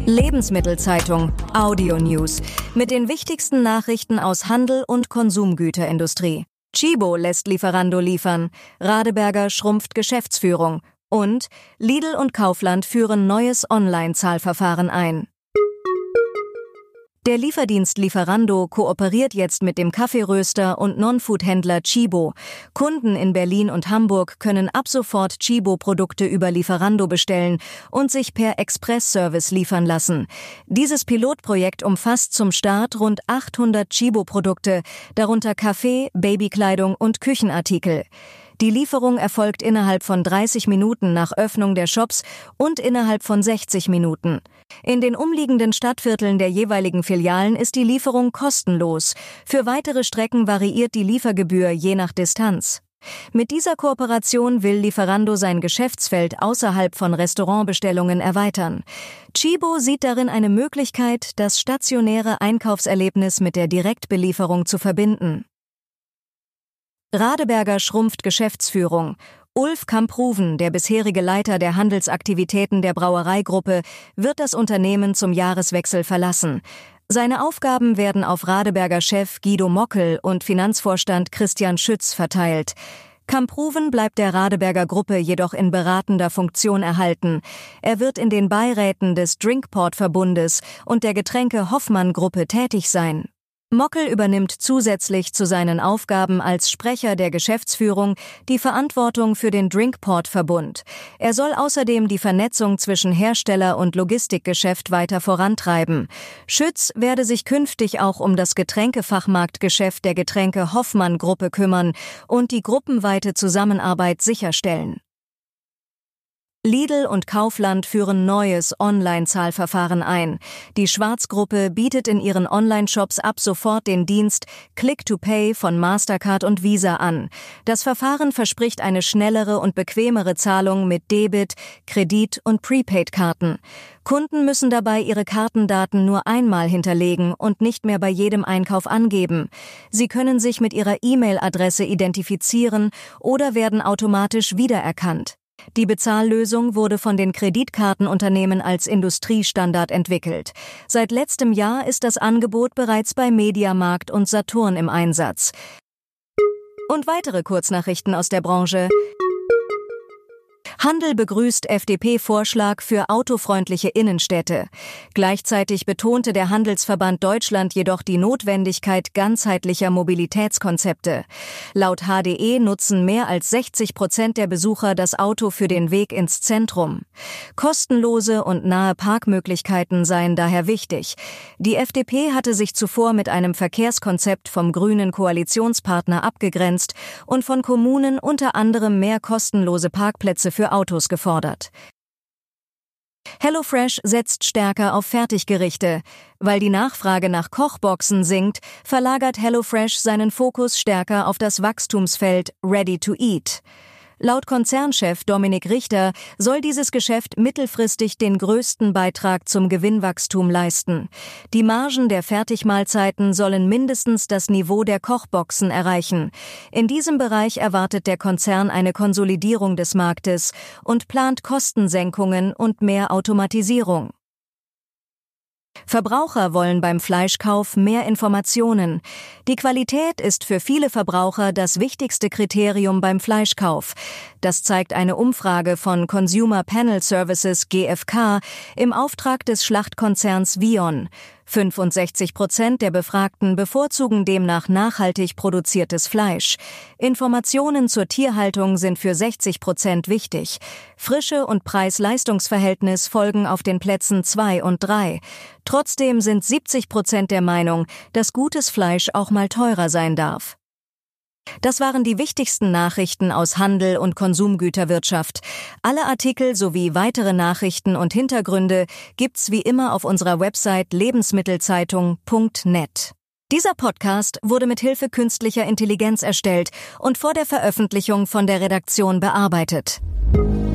Lebensmittelzeitung Audio News mit den wichtigsten Nachrichten aus Handel und Konsumgüterindustrie. Tchibo lässt Lieferando liefern, Radeberger schrumpft Geschäftsführung und Lidl und Kaufland führen neues Online-Zahlverfahren ein. Der Lieferdienst Lieferando kooperiert jetzt mit dem Kaffeeröster und Non-Food-Händler Tchibo. Kunden in Berlin und Hamburg können ab sofort Tchibo-Produkte über Lieferando bestellen und sich per Express-Service liefern lassen. Dieses Pilotprojekt umfasst zum Start rund 800 Tchibo-Produkte, darunter Kaffee, Babykleidung und Küchenartikel. Die Lieferung erfolgt innerhalb von 30 Minuten nach Öffnung der Shops und innerhalb von 60 Minuten. In den umliegenden Stadtvierteln der jeweiligen Filialen ist die Lieferung kostenlos. Für weitere Strecken variiert die Liefergebühr je nach Distanz. Mit dieser Kooperation will Lieferando sein Geschäftsfeld außerhalb von Restaurantbestellungen erweitern. Tchibo sieht darin eine Möglichkeit, das stationäre Einkaufserlebnis mit der Direktbelieferung zu verbinden. Radeberger schrumpft Geschäftsführung. Ulf Kampruven, der bisherige Leiter der Handelsaktivitäten der Brauereigruppe, wird das Unternehmen zum Jahreswechsel verlassen. Seine Aufgaben werden auf Radeberger Chef Guido Mockel und Finanzvorstand Christian Schütz verteilt. Kampruven bleibt der Radeberger Gruppe jedoch in beratender Funktion erhalten. Er wird in den Beiräten des Drinkport-Verbundes und der Getränke-Hoffmann-Gruppe tätig sein. Mockel übernimmt zusätzlich zu seinen Aufgaben als Sprecher der Geschäftsführung die Verantwortung für den Drinkport-Verbund. Er soll außerdem die Vernetzung zwischen Hersteller- und Logistikgeschäft weiter vorantreiben. Schütz werde sich künftig auch um das Getränkefachmarktgeschäft der Getränke-Hoffmann-Gruppe kümmern und die gruppenweite Zusammenarbeit sicherstellen. Lidl und Kaufland führen neues Online-Zahlverfahren ein. Die Schwarz-Gruppe bietet in ihren Online-Shops ab sofort den Dienst Click-to-Pay von Mastercard und Visa an. Das Verfahren verspricht eine schnellere und bequemere Zahlung mit Debit-, Kredit- und Prepaid-Karten. Kunden müssen dabei ihre Kartendaten nur einmal hinterlegen und nicht mehr bei jedem Einkauf angeben. Sie können sich mit ihrer E-Mail-Adresse identifizieren oder werden automatisch wiedererkannt. Die Bezahllösung wurde von den Kreditkartenunternehmen als Industriestandard entwickelt. Seit letztem Jahr ist das Angebot bereits bei Mediamarkt und Saturn im Einsatz. Und weitere Kurznachrichten aus der Branche. Handel begrüßt FDP-Vorschlag für autofreundliche Innenstädte. Gleichzeitig betonte der Handelsverband Deutschland jedoch die Notwendigkeit ganzheitlicher Mobilitätskonzepte. Laut HDE nutzen mehr als 60% der Besucher das Auto für den Weg ins Zentrum. Kostenlose und nahe Parkmöglichkeiten seien daher wichtig. Die FDP hatte sich zuvor mit einem Verkehrskonzept vom grünen Koalitionspartner abgegrenzt und von Kommunen unter anderem mehr kostenlose Parkplätze für Autos gefordert. HelloFresh setzt stärker auf Fertiggerichte. Weil die Nachfrage nach Kochboxen sinkt, verlagert HelloFresh seinen Fokus stärker auf das Wachstumsfeld Ready to Eat. Laut Konzernchef Dominik Richter soll dieses Geschäft mittelfristig den größten Beitrag zum Gewinnwachstum leisten. Die Margen der Fertigmahlzeiten sollen mindestens das Niveau der Kochboxen erreichen. In diesem Bereich erwartet der Konzern eine Konsolidierung des Marktes und plant Kostensenkungen und mehr Automatisierung. Verbraucher wollen beim Fleischkauf mehr Informationen. Die Qualität ist für viele Verbraucher das wichtigste Kriterium beim Fleischkauf. Das zeigt eine Umfrage von Consumer Panel Services GfK im Auftrag des Schlachtkonzerns Vion. 65% der Befragten bevorzugen demnach nachhaltig produziertes Fleisch. Informationen zur Tierhaltung sind für 60% wichtig. Frische und Preis-Leistungs-Verhältnis folgen auf den Plätzen 2 und 3. Trotzdem sind 70% der Meinung, dass gutes Fleisch auch mal teurer sein darf. Das waren die wichtigsten Nachrichten aus Handel und Konsumgüterwirtschaft. Alle Artikel sowie weitere Nachrichten und Hintergründe gibt's wie immer auf unserer Website lebensmittelzeitung.net. Dieser Podcast wurde mit Hilfe künstlicher Intelligenz erstellt und vor der Veröffentlichung von der Redaktion bearbeitet.